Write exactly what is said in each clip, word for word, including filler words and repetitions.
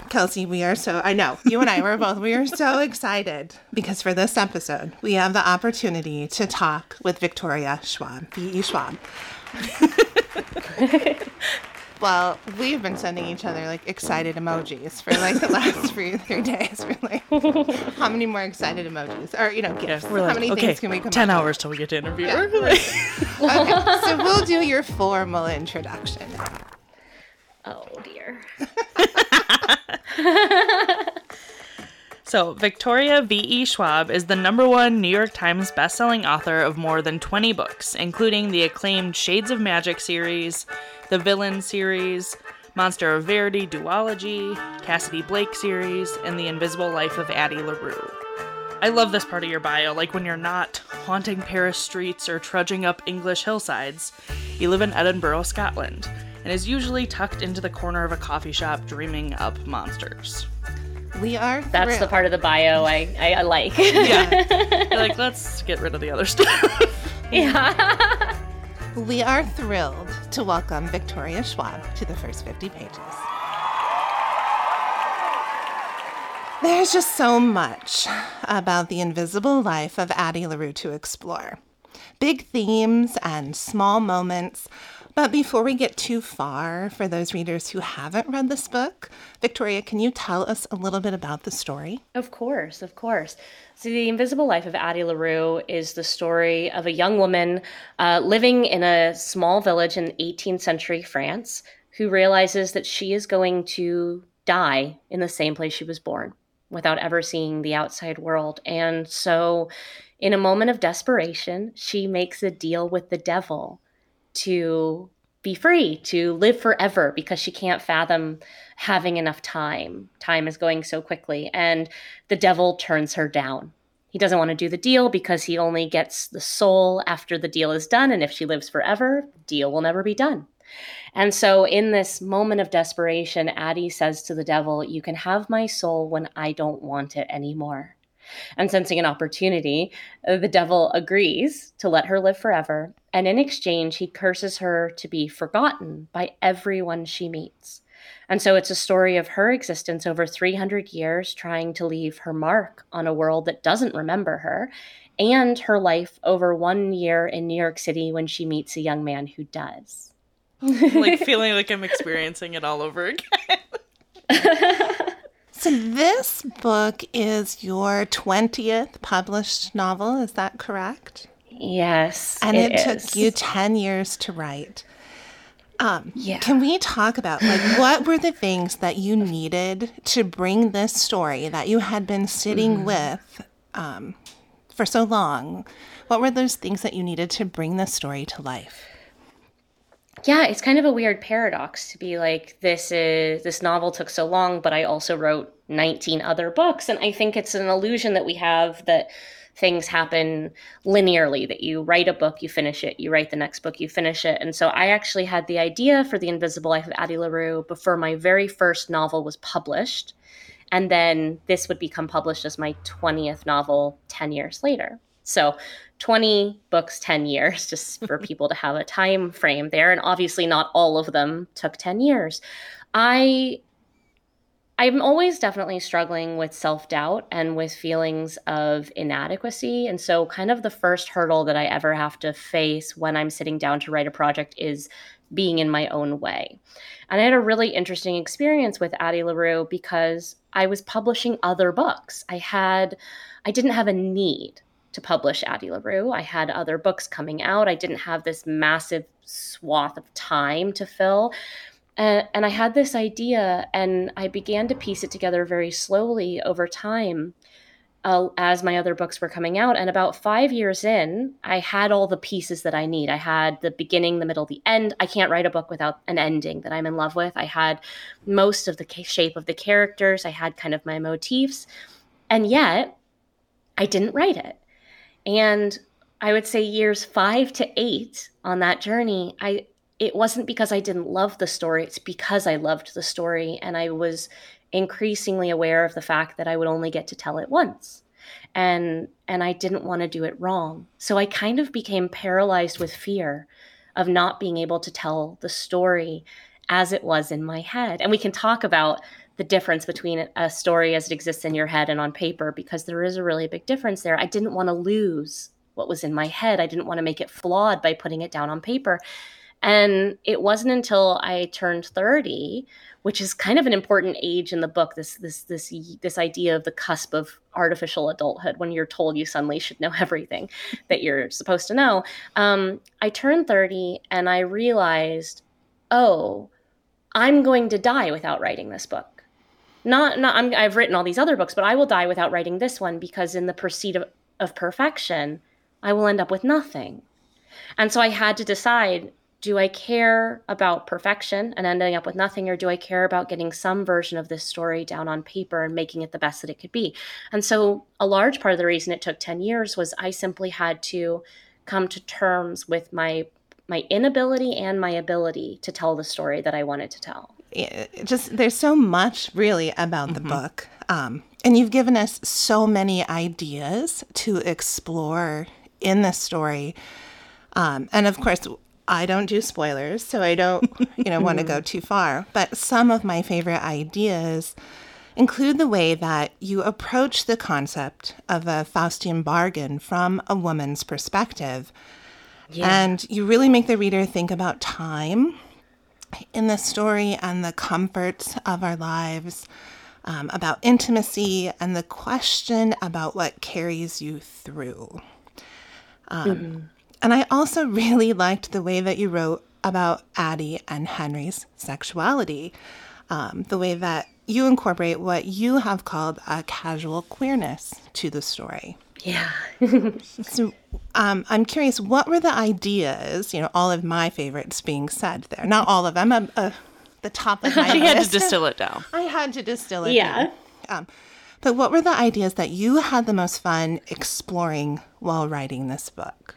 Kelsey, we are so, I know, you and I were both, we are so excited because for this episode, we have the opportunity to talk with Victoria Schwab, V E. Schwab. Well, we've been sending each other like excited emojis for like the last three, three days. We're like, how many more excited emojis? Or, you know, gifts. Yeah, we're how like, many okay, things can we come ten up hours with? till we get to interview Yeah. her. Okay, so we'll do your formal introduction. Oh, dear. So, Victoria V E. Schwab is the number one New York Times bestselling author of more than twenty books, including the acclaimed Shades of Magic series, the Villain series, Monster of Verity duology, Cassidy Blake series, and The Invisible Life of Addie LaRue. I love this part of your bio, like when you're not haunting Paris streets or trudging up English hillsides, you live in Edinburgh, Scotland, and is usually tucked into the corner of a coffee shop dreaming up monsters. We are That's thrilled. the part of the bio I, I, I like. Yeah. You're like, let's get rid of the other stuff. Yeah. We are thrilled to welcome Victoria Schwab to the first fifty pages. There's just so much about the invisible life of Addie LaRue to explore. Big themes and small moments. But before we get too far, for those readers who haven't read this book, Victoria, can you tell us a little bit about the story? Of course, of course. So The Invisible Life of Addie LaRue is the story of a young woman uh, living in a small village in eighteenth century France who realizes that she is going to die in the same place she was born without ever seeing the outside world. And so in a moment of desperation, she makes a deal with the devil to be free, to live forever, because she can't fathom having enough time. Time is going so quickly. And the devil turns her down. He doesn't want to do the deal because he only gets the soul after the deal is done. And if she lives forever, the deal will never be done. And so in this moment of desperation, Addie says to the devil, "You can have my soul when I don't want it anymore." And sensing an opportunity, the devil agrees to let her live forever. And in exchange, he curses her to be forgotten by everyone she meets. And so it's a story of her existence over three hundred years, trying to leave her mark on a world that doesn't remember her, and her life over one year in New York City when she meets a young man who does. Like feeling like I'm experiencing it all over again. So this book is your twentieth published novel, is that correct? Yes, And it, it took is. you ten years to write. Um, Yeah. Can we talk about, like, what were the things that you needed to bring this story that you had been sitting Mm-hmm. with um, for so long? What were those things that you needed to bring this story to life? Yeah, it's kind of a weird paradox to be like, this is this novel took so long, but I also wrote nineteen other books. And I think it's an illusion that we have that things happen linearly, that you write a book, you finish it, you write the next book, you finish it. And so I actually had the idea for The Invisible Life of Addie LaRue before my very first novel was published. And then this would become published as my twentieth novel ten years later. So twenty books, ten years, just for people to have a time frame there. And obviously not all of them took ten years. I, I'm always definitely struggling with self-doubt and with feelings of inadequacy. And so kind of the first hurdle that I ever have to face when I'm sitting down to write a project is being in my own way. And I had a really interesting experience with Addie LaRue because I was publishing other books. I had, I didn't have a need to publish Addie LaRue. I had other books coming out. I didn't have this massive swath of time to fill. Uh, and I had this idea, and I began to piece it together very slowly over time uh, as my other books were coming out. And about five years in, I had all the pieces that I need. I had the beginning, the middle, the end. I can't write a book without an ending that I'm in love with. I had most of the ca- shape of the characters. I had kind of my motifs. And yet, I didn't write it. And I would say years five to eight on that journey, I it wasn't because I didn't love the story. It's because I loved the story. And I was increasingly aware of the fact that I would only get to tell it once. And and I didn't want to do it wrong. So I kind of became paralyzed with fear of not being able to tell the story as it was in my head. And we can talk about the difference between a story as it exists in your head and on paper, because there is a really big difference there. I didn't want to lose what was in my head. I didn't want to make it flawed by putting it down on paper. And it wasn't until I turned thirty, which is kind of an important age in the book, this this this this idea of the cusp of artificial adulthood, when you're told you suddenly should know everything that you're supposed to know. Um, I turned thirty and I realized, oh, I'm going to die without writing this book. Not, not I'm, I've written all these other books, but I will die without writing this one, because in the pursuit of, of perfection, I will end up with nothing. And so I had to decide, do I care about perfection and ending up with nothing, or do I care about getting some version of this story down on paper and making it the best that it could be? And so a large part of the reason it took ten years was I simply had to come to terms with my my inability and my ability to tell the story that I wanted to tell. It just there's so much really about the mm-hmm. book. Um, and you've given us so many ideas to explore in this story. Um, and of course, I don't do spoilers, so I don't, you know, want to go too far. But some of my favorite ideas include the way that you approach the concept of a Faustian bargain from a woman's perspective. Yeah. And you really make the reader think about time in the story and the comforts of our lives, um, about intimacy and the question about what carries you through. Um, mm-hmm. And I also really liked the way that you wrote about Addie and Henry's sexuality, um, the way that you incorporate what you have called a casual queerness to the story. Yeah. So um, I'm curious, what were the ideas, you know, all of my favorites being said there? Not all of them, uh, uh, the top of my She list. had to distill it down. I had to distill it yeah. down. Um, but what were the ideas that you had the most fun exploring while writing this book?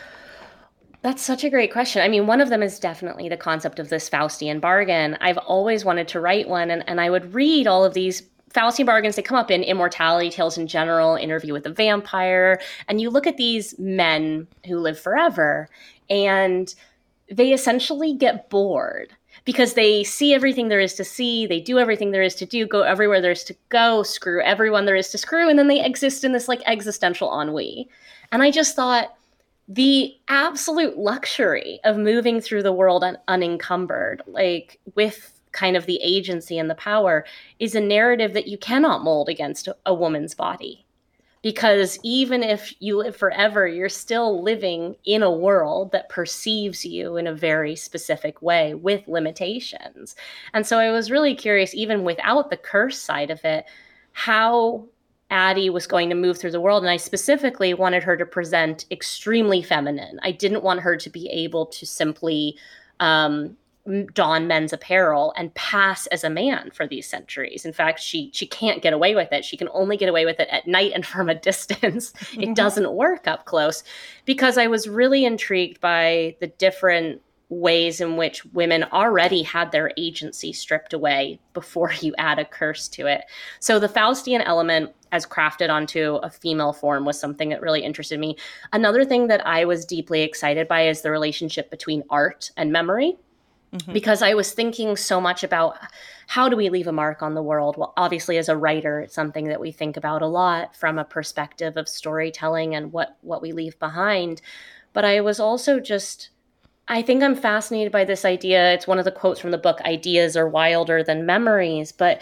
That's such a great question. I mean, one of them is definitely the concept of this Faustian bargain. I've always wanted to write one, and, and I would read all of these Faustian bargains. They come up in immortality tales in general, Interview with a Vampire, and you look at these men who live forever, and they essentially get bored because they see everything there is to see, they do everything there is to do, go everywhere there is to go, screw everyone there is to screw, and then they exist in this like existential ennui. And I just thought, the absolute luxury of moving through the world un- unencumbered, like with kind of the agency and the power, is a narrative that you cannot mold against a, a woman's body. Because even if you live forever, you're still living in a world that perceives you in a very specific way with limitations. And so I was really curious, even without the curse side of it, how Addie was going to move through the world. And I specifically wanted her to present extremely feminine. I didn't want her to be able to simply um, don men's apparel and pass as a man for these centuries. In fact, she she can't get away with it. She can only get away with it at night and from a distance. It doesn't work up close, because I was really intrigued by the different ways in which women already had their agency stripped away before you add a curse to it. So the Faustian element as crafted onto a female form was something that really interested me. Another thing that I was deeply excited by is the relationship between art and memory, mm-hmm. because I was thinking so much about how do we leave a mark on the world? Well, obviously as a writer, it's something that we think about a lot from a perspective of storytelling and what, what we leave behind. But I was also just I think I'm fascinated by this idea. It's one of the quotes from the book, ideas are wilder than memories. But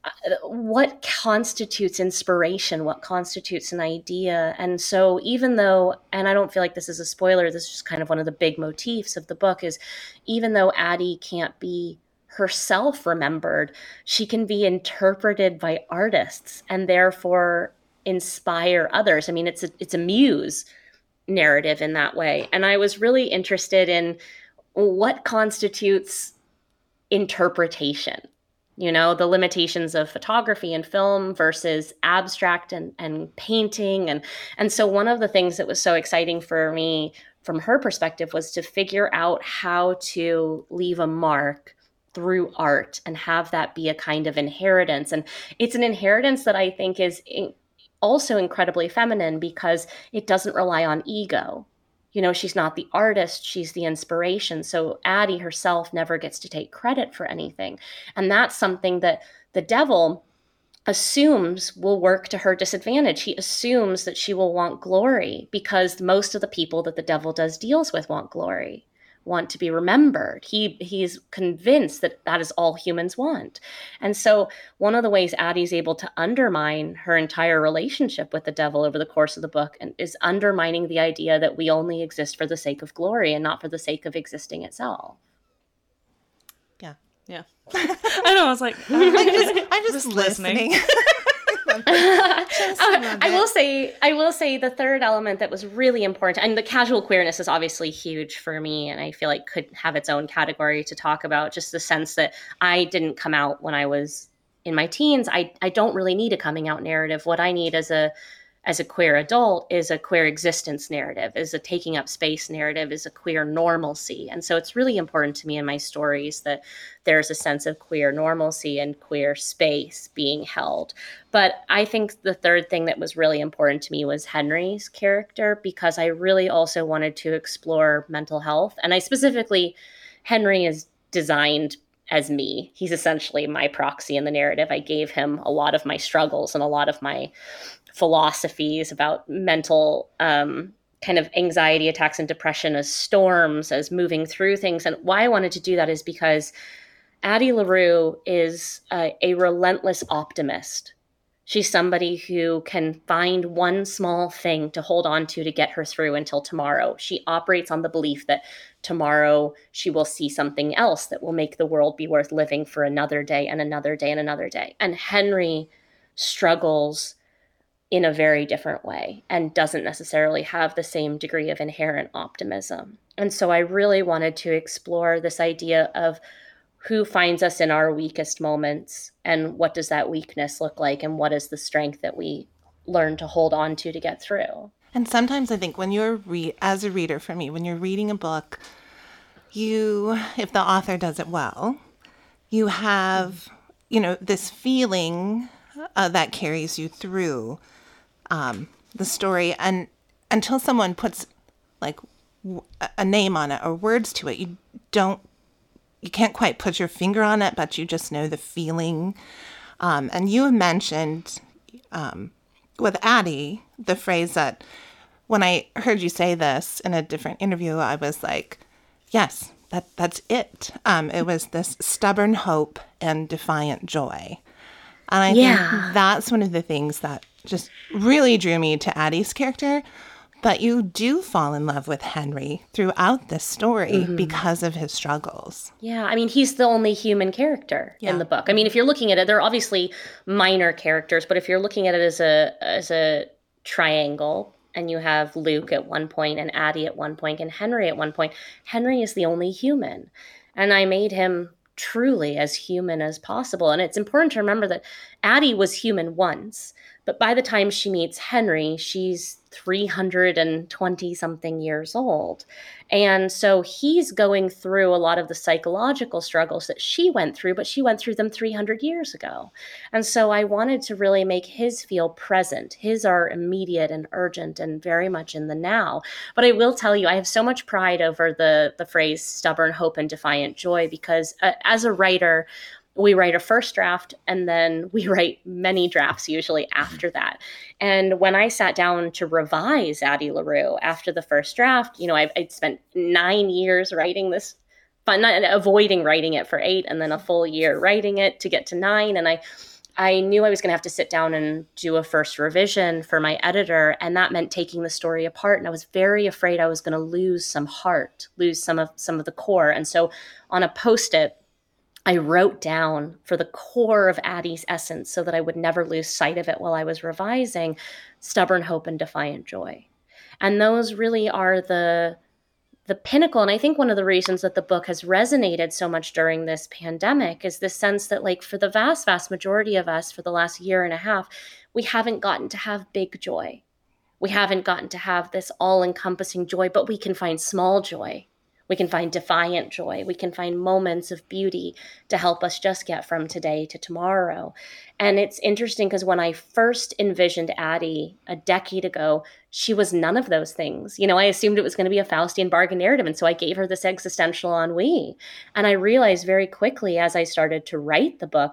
what constitutes inspiration? What constitutes an idea? And so even though, and I don't feel like this is a spoiler, this is just kind of one of the big motifs of the book, is even though Addie can't be herself remembered, she can be interpreted by artists and therefore inspire others. I mean, it's a, it's a muse narrative in that way. And I was really interested in what constitutes interpretation, you know, the limitations of photography and film versus abstract and, and painting. And, and so one of the things that was so exciting for me from her perspective was to figure out how to leave a mark through art and have that be a kind of inheritance. And it's an inheritance that I think is in, also incredibly feminine, because it doesn't rely on ego. You know, she's not the artist, she's the inspiration. So Addie herself never gets to take credit for anything. And that's something that the devil assumes will work to her disadvantage. He assumes that she will want glory because most of the people that the devil does deals with want glory, want to be remembered. He he's convinced that that is all humans want. And so one of the ways Addie's able to undermine her entire relationship with the devil over the course of the book and is undermining the idea that we only exist for the sake of glory and not for the sake of existing itself. Yeah. Yeah. I know. I was like, uh, I'm just, I'm just, just listening. listening. Just I, I will say, I will say the third element that was really important, and the casual queerness is obviously huge for me, and I feel like could have its own category to talk about, just the sense that I didn't come out when I was in my teens. I, I don't really need a coming out narrative. What I need as a as a queer adult is a queer existence narrative, is a taking up space narrative, is a queer normalcy. And so it's really important to me in my stories that there's a sense of queer normalcy and queer space being held. But I think the third thing that was really important to me was Henry's character, because I really also wanted to explore mental health. And I specifically, Henry is designed as me. He's essentially my proxy in the narrative. I gave him a lot of my struggles and a lot of my philosophies about mental um, kind of anxiety attacks and depression as storms, as moving through things. And why I wanted to do that is because Addie LaRue is a, a relentless optimist. She's somebody who can find one small thing to hold on to to get her through until tomorrow. She operates on the belief that tomorrow she will see something else that will make the world be worth living for another day and another day and another day. And Henry struggles in a very different way and doesn't necessarily have the same degree of inherent optimism. And so I really wanted to explore this idea of who finds us in our weakest moments and what does that weakness look like and what is the strength that we learn to hold on to to get through. And sometimes I think when you're, re- as a reader for me, when you're reading a book, you, if the author does it well, you have, you know, this feeling uh, that carries you through Um, the story, and until someone puts like w- a name on it or words to it, you don't, you can't quite put your finger on it, but you just know the feeling. Um, and you mentioned um, with Addie the phrase that when I heard you say this in a different interview, I was like, yes, that that's it. Um, it was this stubborn hope and defiant joy. And I Yeah. think that's one of the things that just really drew me to Addie's character. But you do fall in love with Henry throughout this story mm-hmm. because of his struggles. Yeah, I mean, he's the only human character yeah. in the book. I mean, if you're looking at it, there are obviously minor characters, but if you're looking at it as a as a triangle, and you have Luke at one point and Addie at one point and Henry at one point, Henry is the only human. And I made him truly as human as possible. And it's important to remember that Addie was human once, but by the time she meets Henry, she's three hundred twenty something years old. And so he's going through a lot of the psychological struggles that she went through, but she went through them three hundred years ago. And so I wanted to really make his feel present. His are immediate and urgent and very much in the now. But I will tell you, I have so much pride over the, the phrase stubborn hope and defiant joy, because uh, as a writer, we write a first draft and then we write many drafts usually after that. And when I sat down to revise Addie LaRue after the first draft, you know, I've, I'd spent nine years writing this, but not avoiding writing it for eight and then a full year writing it to get to nine. And I, I knew I was going to have to sit down and do a first revision for my editor. And that meant taking the story apart. And I was very afraid I was going to lose some heart, lose some of, some of the core. And so on a Post-it, I wrote down for the core of Addie's essence so that I would never lose sight of it while I was revising, stubborn hope and defiant joy. And those really are the, the pinnacle. And I think one of the reasons that the book has resonated so much during this pandemic is this sense that, like, for the vast, vast majority of us for the last year and a half, we haven't gotten to have big joy. We haven't gotten to have this all-encompassing joy, but we can find small joy. We can find defiant joy. We can find moments of beauty to help us just get from today to tomorrow. And it's interesting because when I first envisioned Addie a decade ago, she was none of those things. You know, I assumed it was going to be a Faustian bargain narrative. And so I gave her this existential ennui. And I realized very quickly as I started to write the book,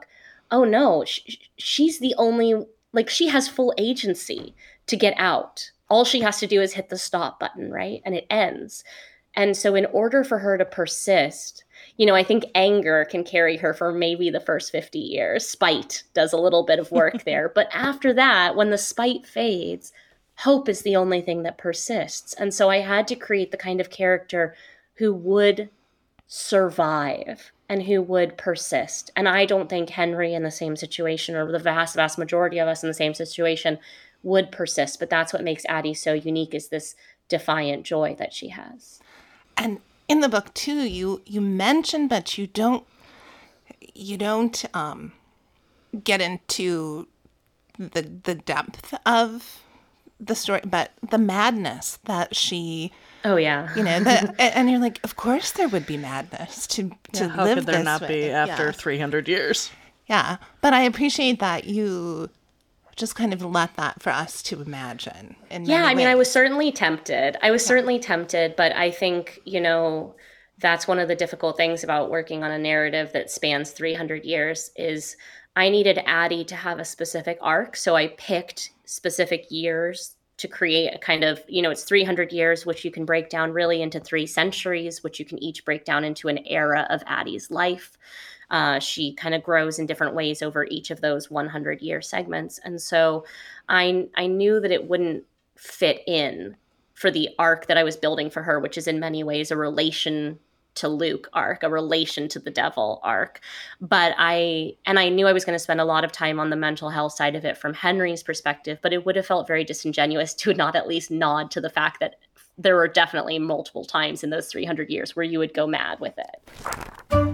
oh no, sh- she's the only, like, she has full agency to get out. All she has to do is hit the stop button, right? And it ends. And so in order for her to persist, you know, I think anger can carry her for maybe the first fifty years. Spite does a little bit of work there. But after that, when the spite fades, hope is the only thing that persists. And so I had to create the kind of character who would survive and who would persist. And I don't think Henry in the same situation, or the vast, vast majority of us in the same situation, would persist. But that's what makes Addie so unique, is this defiant joy that she has. And in the book too, you you mention, but you don't you don't um, get into the the depth of the story, but the madness that she. Oh yeah, you know, that, and you're like, of course there would be madness to to yeah, how live could there this not way. be after yeah. three hundred years? Yeah, but I appreciate that you just kind of let that for us to imagine. In yeah, I mean, ways. I was certainly tempted. I was yeah. certainly tempted, but I think, you know, that's one of the difficult things about working on a narrative that spans three hundred years is I needed Addie to have a specific arc. So I picked specific years to create a kind of, you know, it's three hundred years, which you can break down really into three centuries, which you can each break down into an era of Addie's life. Uh, she kind of grows in different ways over each of those one hundred year segments. And so I, I knew that it wouldn't fit in for the arc that I was building for her, which is in many ways a relation to Luke arc, a relation to the devil arc. But I, and I knew I was going to spend a lot of time on the mental health side of it from Henry's perspective, but it would have felt very disingenuous to not at least nod to the fact that there were definitely multiple times in those three hundred years where you would go mad with it.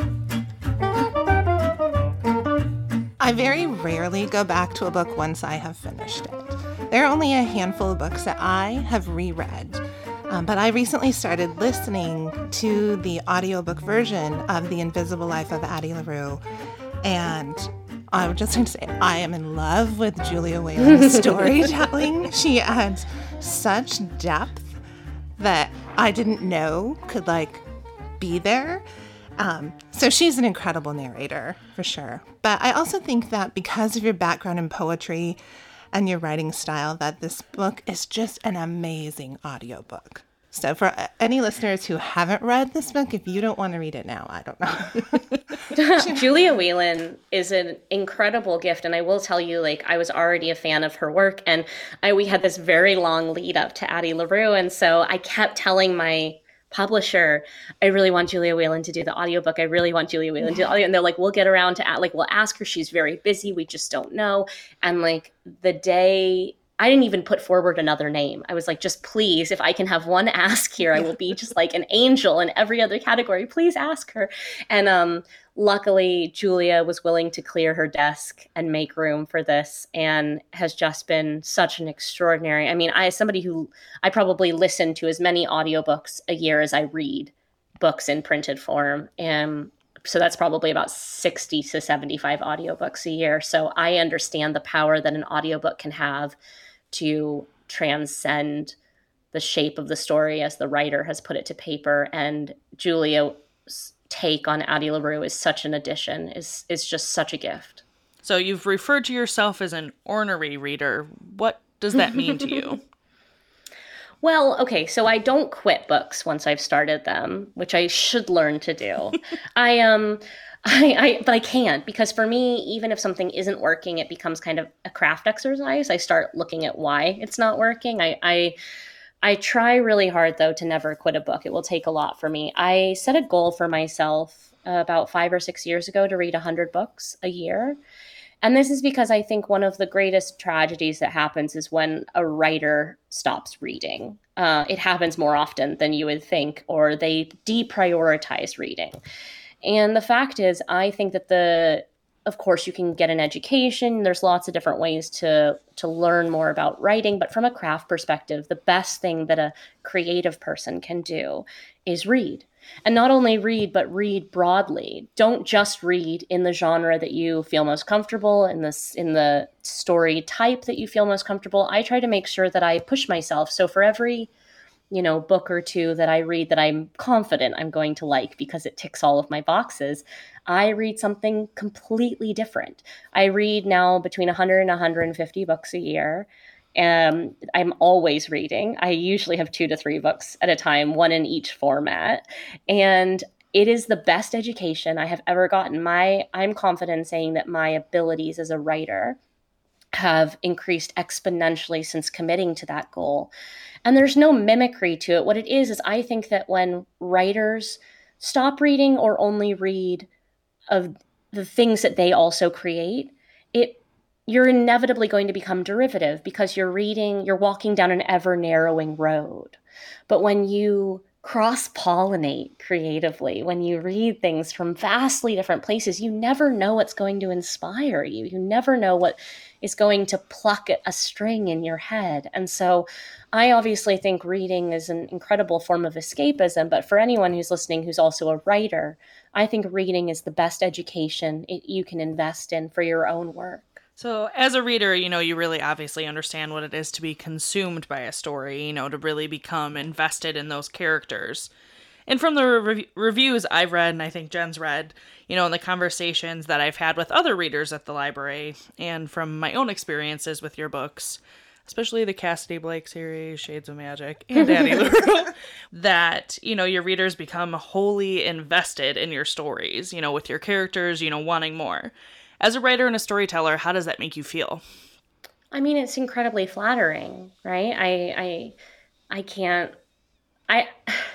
I very rarely go back to a book once I have finished it. There are only a handful of books that I have reread. Um, but I recently started listening to the audiobook version of The Invisible Life of Addie LaRue. And I would just like to say, I am in love with Julia Whelan's storytelling. She adds such depth that I didn't know could, like, be there. Um, so she's an incredible narrator, for sure. But I also think that because of your background in poetry and your writing style, that this book is just an amazing audiobook. So for any listeners who haven't read this book, if you don't want to read it now, I don't know. Julia Whelan is an incredible gift. And I will tell you, like, I was already a fan of her work. And I, we had this very long lead up to Addie LaRue. And so I kept telling my publisher, I really want Julia Whelan to do the audiobook. I really want Julia Whelan to do the audio. And they're like, we'll get around to, like, we'll ask her. She's very busy. We just don't know. And like the day, I didn't even put forward another name. I was like, just please, if I can have one ask here, I will be just like an angel in every other category. Please ask her. And um, luckily, Julia was willing to clear her desk and make room for this, and has just been such an extraordinary. I mean, I, as somebody who I probably listen to as many audiobooks a year as I read books in printed form. And so that's probably about sixty to seventy-five audiobooks a year. So I understand the power that an audiobook can have to transcend the shape of the story as the writer has put it to paper. And Julia's take on Addie LaRue is such an addition, is is just such a gift. So you've referred to yourself as an ornery reader. What does that mean to you? Well, okay, so I don't quit books once I've started them, which I should learn to do. I um I, I but I can't, because for me, even if something isn't working, it becomes kind of a craft exercise. I start looking at why it's not working. I I I try really hard, though, to never quit a book. It will take a lot for me. I set a goal for myself uh, about five or six years ago to read one hundred books a year. And this is because I think one of the greatest tragedies that happens is when a writer stops reading. Uh, it happens more often than you would think, or they deprioritize reading. And the fact is, I think that the, of course, you can get an education. There's lots of different ways to, to learn more about writing. But from a craft perspective, the best thing that a creative person can do is read. And not only read, but read broadly. Don't just read in the genre that you feel most comfortable, in this in the story type that you feel most comfortable. I try to make sure that I push myself. So for every, you know, book or two that I read that I'm confident I'm going to like because it ticks all of my boxes, I read something completely different. I read now between one hundred and one hundred fifty books a year. Um, I'm always reading. I usually have two to three books at a time, one in each format. And it is the best education I have ever gotten. My, I'm confident in saying that my abilities as a writer have increased exponentially since committing to that goal. And there's no mimicry to it. What it is, is I think that when writers stop reading or only read of the things that they also create, it you're inevitably going to become derivative because you're reading, you're walking down an ever narrowing road. But when you cross-pollinate creatively, when you read things from vastly different places, you never know what's going to inspire you. You never know what is going to pluck at a string in your head. And so I obviously think reading is an incredible form of escapism, but for anyone who's listening who's also a writer, I think reading is the best education it, you can invest in for your own work. So as a reader, you know, you really obviously understand what it is to be consumed by a story, you know, to really become invested in those characters. And from the re- reviews I've read, and I think Jen's read, you know, and the conversations that I've had with other readers at the library, and from my own experiences with your books, especially the Cassidy Blake series, Shades of Magic, and Addie LaRue, that, you know, your readers become wholly invested in your stories, you know, with your characters, you know, wanting more. As a writer and a storyteller, how does that make you feel? I mean, it's incredibly flattering, right? I, I, I can't, I,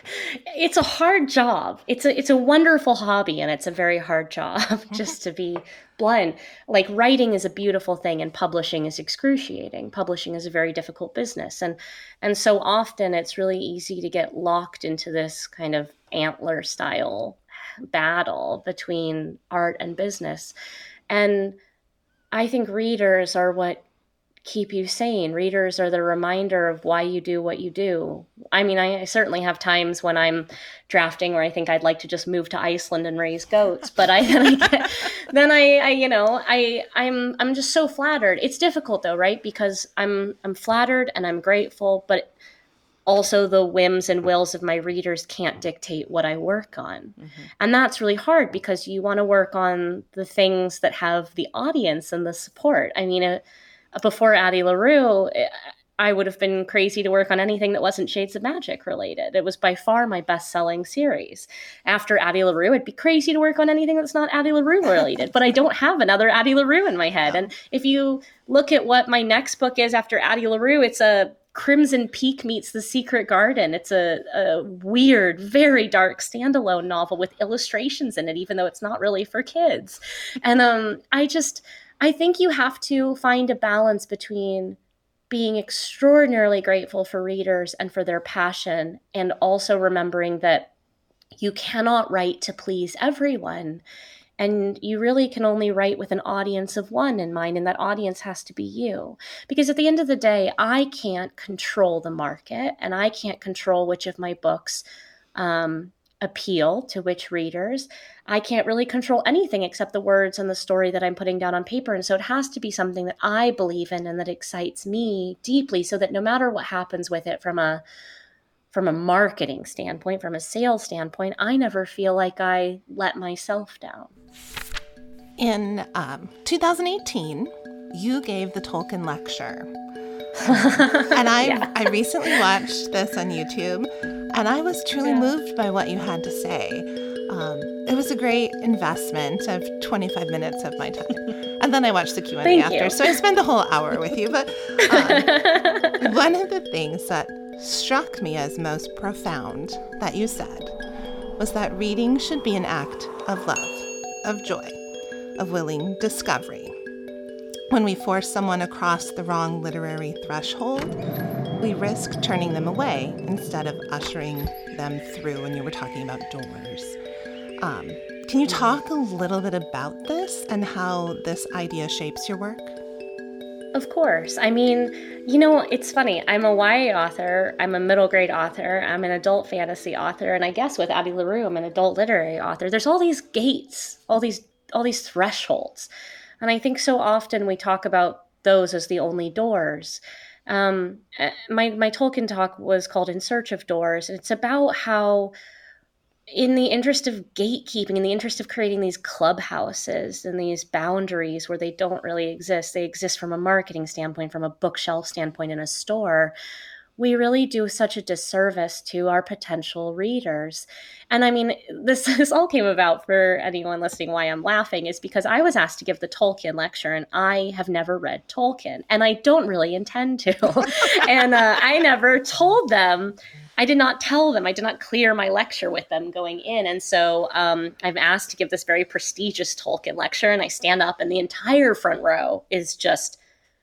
it's a hard job. It's a, it's a wonderful hobby, and it's a very hard job, just to be blunt. Like, writing is a beautiful thing, and publishing is excruciating. Publishing is a very difficult business. And, and so often it's really easy to get locked into this kind of antler style battle between art and business. And I think readers are what keep you sane. Readers are the reminder of why you do what you do. I mean, I, I certainly have times when I'm drafting where I think I'd like to just move to Iceland and raise goats, but I then I, get, then I, I you know I I'm I'm just so flattered. It's difficult though, right? Because I'm I'm flattered and I'm grateful, but also the whims and wills of my readers can't dictate what I work on. Mm-hmm. And that's really hard because you want to work on the things that have the audience and the support. I mean, uh, before Addie LaRue, I would have been crazy to work on anything that wasn't Shades of Magic related. It was by far my best-selling series. After Addie LaRue, I'd be crazy to work on anything that's not Addie LaRue related, but I don't have another Addie LaRue in my head. And if you look at what my next book is after Addie LaRue, it's a Crimson Peak meets The Secret Garden. It's a, a weird, very dark standalone novel with illustrations in it, even though it's not really for kids. And um, I just, I think you have to find a balance between being extraordinarily grateful for readers and for their passion, and also remembering that you cannot write to please everyone. And you really can only write with an audience of one in mind, and that audience has to be you. Because at the end of the day, I can't control the market, and I can't control which of my books um, appeal to which readers. I can't really control anything except the words and the story that I'm putting down on paper. And so it has to be something that I believe in and that excites me deeply, so that no matter what happens with it from a from a marketing standpoint, from a sales standpoint, I never feel like I let myself down. In um, two thousand eighteen, you gave the Tolkien lecture. and I yeah. I recently watched this on YouTube, and I was truly yeah. moved by what you had to say. Um, it was a great investment of twenty-five minutes of my time. And then I watched the Q and A Thank after, you. so I spent a whole hour with you. But um, one of the things that struck me as most profound that you said was that reading should be an act of love, of joy, of willing discovery. When we force someone across the wrong literary threshold, we risk turning them away instead of ushering them through. When you were talking about doors. Um, can you talk a little bit about this and how this idea shapes your work? Of course. I mean, you know, it's funny. I'm a Y A author. I'm a middle grade author. I'm an adult fantasy author. And I guess with Addie LaRue, I'm an adult literary author. There's all these gates, all these, all these thresholds. And I think so often we talk about those as the only doors. Um, my, my Tolkien talk was called In Search of Doors. And it's about how in the interest of gatekeeping, in the interest of creating these clubhouses and these boundaries where they don't really exist, they exist from a marketing standpoint, from a bookshelf standpoint in a store, we really do such a disservice to our potential readers. And I mean, this, this all came about, for anyone listening, why I'm laughing is because I was asked to give the Tolkien lecture, and I have never read Tolkien, and I don't really intend to. and uh, I never told them, I did not tell them, I did not clear my lecture with them going in. And so um, I'm asked to give this very prestigious Tolkien lecture, and I stand up, and the entire front row is just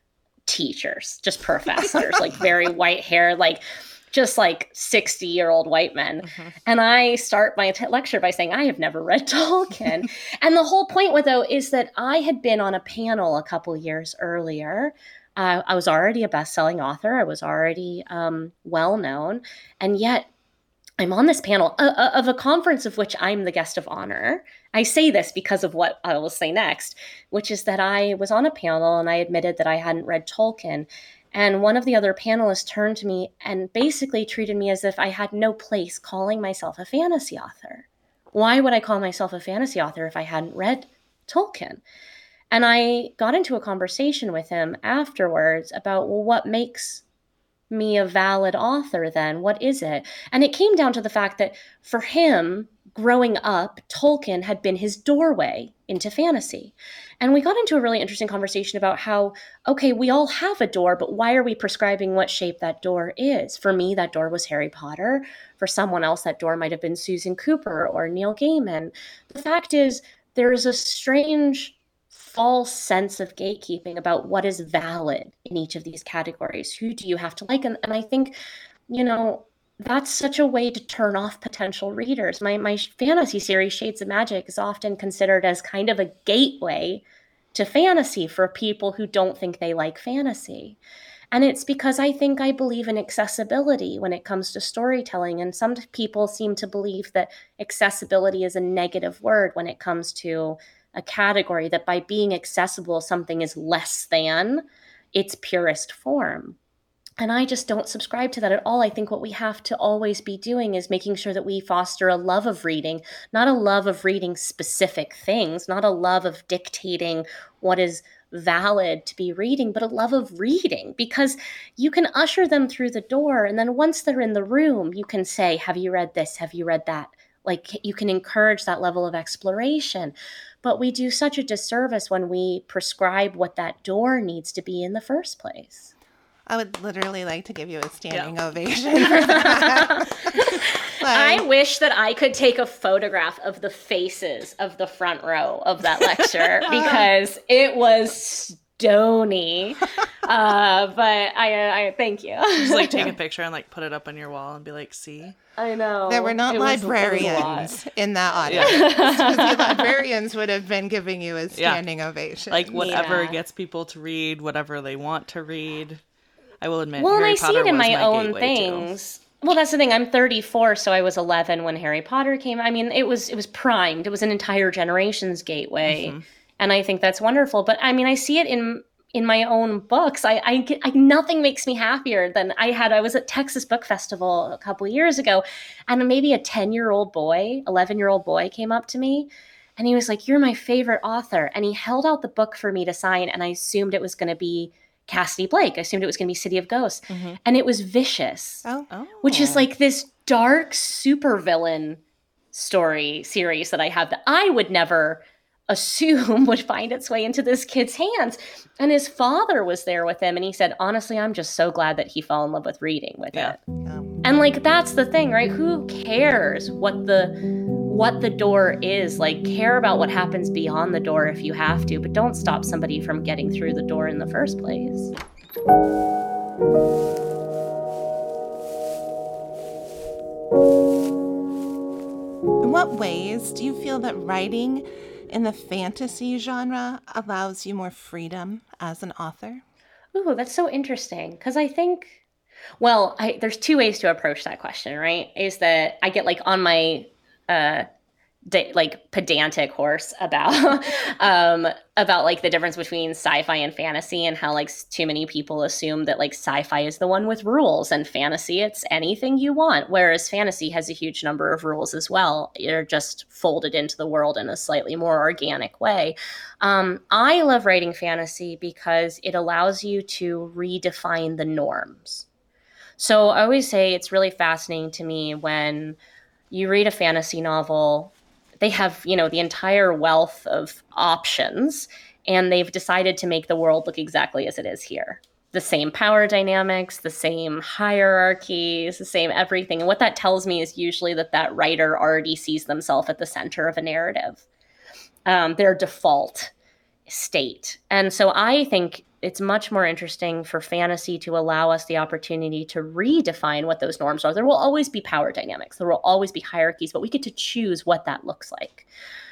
teachers, just professors, like very white hair, like just like sixty year old white men. Mm-hmm. And I start my t- lecture by saying, I have never read Tolkien. And the whole point with though is that I had been on a panel a couple years earlier. Uh, I was already a best-selling author. I was already um, well-known. And yet I'm on this panel uh, of a conference of which I'm the guest of honor. I say this because of what I will say next, which is that I was on a panel and I admitted that I hadn't read Tolkien. And one of the other panelists turned to me and basically treated me as if I had no place calling myself a fantasy author. Why would I call myself a fantasy author if I hadn't read Tolkien? And I got into a conversation with him afterwards about, well, what makes me a valid author then? What is it? And it came down to the fact that for him, growing up, Tolkien had been his doorway into fantasy. And we got into a really interesting conversation about how, okay, we all have a door, but why are we prescribing what shape that door is? For me, that door was Harry Potter. For someone else, that door might have been Susan Cooper or Neil Gaiman. The fact is, there is a strange false sense of gatekeeping about what is valid in each of these categories. Who do you have to like? And, and I think, you know, that's such a way to turn off potential readers. My my fantasy series, Shades of Magic, is often considered as kind of a gateway to fantasy for people who don't think they like fantasy. And it's because I think I believe in accessibility when it comes to storytelling. And some people seem to believe that accessibility is a negative word when it comes to a category, that by being accessible, something is less than its purest form. And I just don't subscribe to that at all. I think what we have to always be doing is making sure that we foster a love of reading, not a love of reading specific things, not a love of dictating what is valid to be reading, but a love of reading, because you can usher them through the door. And then once they're in the room, you can say, have you read this? Have you read that? Like, you can encourage that level of exploration. But we do such a disservice when we prescribe what that door needs to be in the first place. I would literally like to give you a standing yeah. ovation for that. Like, I wish that I could take a photograph of the faces of the front row of that lecture because it was stony. Uh, but I, I thank you. Just like take a picture and like put it up on your wall and be like, see? I know. There were not it librarians was, was in that audience. Yeah. The librarians would have been giving you a standing yeah. ovation. Like whatever yeah. gets people to read, whatever they want to read. I will admit, well, Harry and I Potter see it in was my, my own things. Too. Well, that's the thing. I'm thirty-four, so I was eleven when Harry Potter came. I mean, it was it was primed. It was an entire generation's gateway, mm-hmm. and I think that's wonderful. But I mean, I see it in in my own books. I, I, get, I nothing makes me happier than I had. I was at Texas Book Festival a couple of years ago, and maybe a ten year old boy, eleven year old boy, came up to me. And he was like, "You're my favorite author." And he held out the book for me to sign. And I assumed it was going to be Cassidy Blake. I assumed it was going to be City of Ghosts. Mm-hmm. And it was Vicious, oh. Oh. which is like this dark supervillain story series that I have that I would never assume would find its way into this kid's hands. And his father was there with him. And he said, honestly, I'm just so glad that he fell in love with reading with yeah. it. Yeah. And like, that's the thing, right? Who cares what the what the door is? Like, care about what happens beyond the door if you have to, but don't stop somebody from getting through the door in the first place. In what ways do you feel that writing in the fantasy genre allows you more freedom as an author? Ooh, that's so interesting. Because I think, well, I, there's two ways to approach that question, right? Is that I get like on my uh, de- like pedantic horse about um about like the difference between sci-fi and fantasy, and how like too many people assume that like sci-fi is the one with rules and fantasy it's anything you want, whereas fantasy has a huge number of rules as well. They're just folded into the world in a slightly more organic way. um I love writing fantasy because it allows you to redefine the norms. So I always say it's really fascinating to me when you read a fantasy novel. They have, you know, the entire wealth of options, and they've decided to make the world look exactly as it is here. The same power dynamics, the same hierarchies, the same everything. And what that tells me is usually that that writer already sees themselves at the center of a narrative, um, their default state. And so I think it's much more interesting for fantasy to allow us the opportunity to redefine what those norms are. There will always be power dynamics. There will always be hierarchies, but we get to choose what that looks like.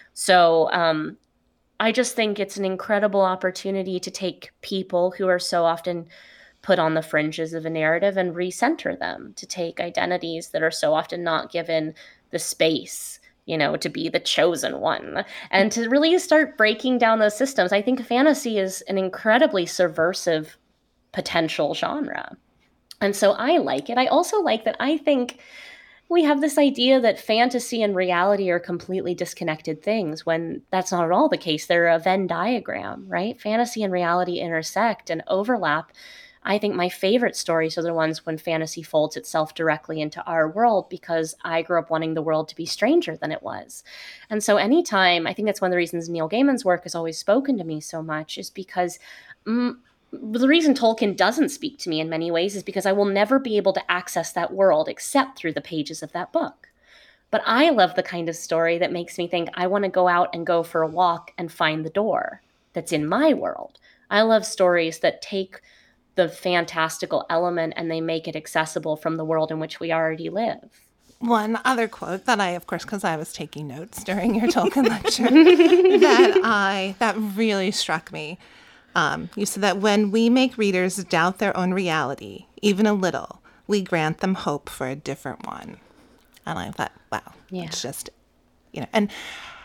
So um, I just think it's an incredible opportunity to take people who are so often put on the fringes of a narrative and recenter them, to take identities that are so often not given the space, you know, to be the chosen one, and to really start breaking down those systems. I think fantasy is an incredibly subversive potential genre. And so I like it. I also like that I think we have this idea that fantasy and reality are completely disconnected things, when that's not at all the case. They're a Venn diagram, right? Fantasy and reality intersect and overlap. I think my favorite stories are the ones when fantasy folds itself directly into our world, because I grew up wanting the world to be stranger than it was. And so anytime, I think that's one of the reasons Neil Gaiman's work has always spoken to me so much, is because mm, the reason Tolkien doesn't speak to me in many ways is because I will never be able to access that world except through the pages of that book. But I love the kind of story that makes me think I want to go out and go for a walk and find the door that's in my world. I love stories that take the fantastical element and they make it accessible from the world in which we already live. One other quote that I, of course, because I was taking notes during your Tolkien lecture, that I that really struck me. Um, you said that when we make readers doubt their own reality, even a little, we grant them hope for a different one. And I thought, wow, yeah. It's just, you know, and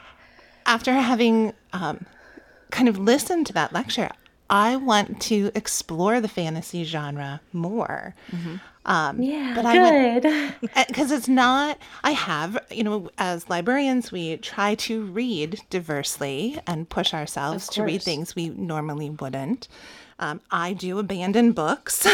after having um, kind of listened to that lecture, I want to explore the fantasy genre more. Mm-hmm. Um, yeah, but good. Because it's not, I have, you know, as librarians, we try to read diversely and push ourselves to read things we normally wouldn't. Um, I do abandon books,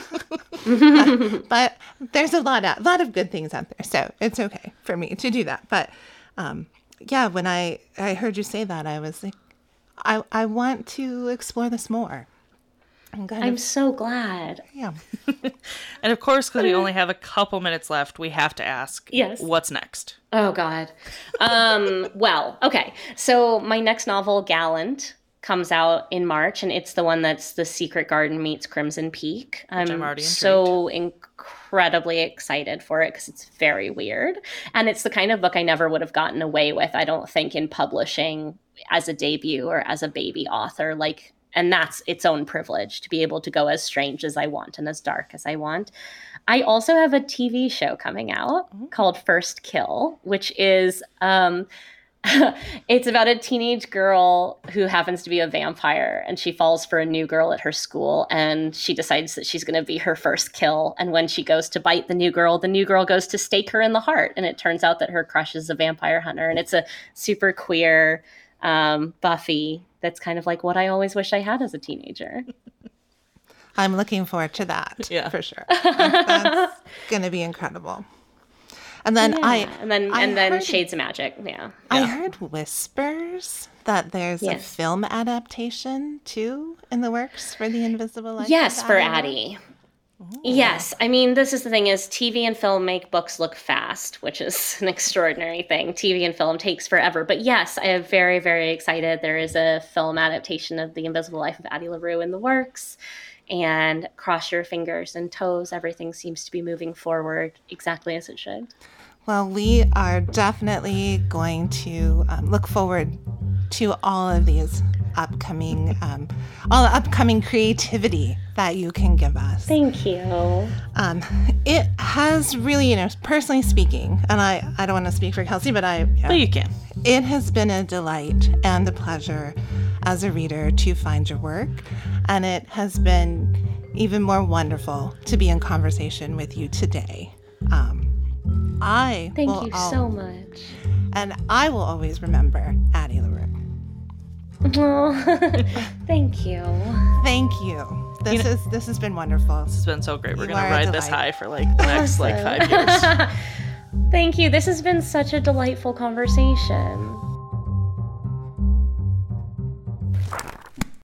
but there's a lot, of, a lot of good things out there. So it's okay for me to do that. But um, yeah, when I, I heard you say that, I was like, I, I want to explore this more. I'm, I'm of, so glad. Yeah. And of course, because we only have a couple minutes left, we have to ask, yes. What's next? Oh, God. Um, well, okay. So my next novel, Gallant, comes out in March, and it's the one that's The Secret Garden meets Crimson Peak. I'm, I'm already so incredibly excited for it because it's very weird. And it's the kind of book I never would have gotten away with, I don't think, in publishing as a debut or as a baby author. Like, and that's its own privilege to be able to go as strange as I want and as dark as I want. I also have a T V show coming out mm-hmm. called First Kill, which is um, it's about a teenage girl who happens to be a vampire, and she falls for a new girl at her school, and she decides that she's going to be her first kill. And when she goes to bite the new girl, the new girl goes to stake her in the heart, and it turns out that her crush is a vampire hunter. And it's a super queer um, Buffy that's kind of like what I always wish I had as a teenager. I'm looking forward to that, yeah. for sure. That's, that's going to be incredible. And then yeah. I and then I and then heard, Shades of Magic, yeah. I yeah. heard whispers that there's yes. a film adaptation too in the works for The Invisible Life. Yes, for Addie. Ooh. Yes, I mean, this is the thing: is T V and film make books look fast, which is an extraordinary thing. T V and film takes forever, but yes, I am very, very excited. There is a film adaptation of The Invisible Life of Addie LaRue in the works. And cross your fingers and toes, everything seems to be moving forward exactly as it should. Well, we are definitely going to um, look forward to all of these upcoming, um, all the upcoming creativity that you can give us. Thank you. Um, it has really, you know, personally speaking, and I, I don't want to speak for Kelsey, but I... Yeah, But you can. It has been a delight and a pleasure as a reader to find your work, and it has been even more wonderful to be in conversation with you today. Um, I Thank will you al- so much. And I will always remember Addie LaRue. Oh, thank you. Thank you. This You know- is this has been wonderful. This has been so great. We're You going are to a ride this delight. high for like the next like Awesome. five years. Thank you. This has been such a delightful conversation.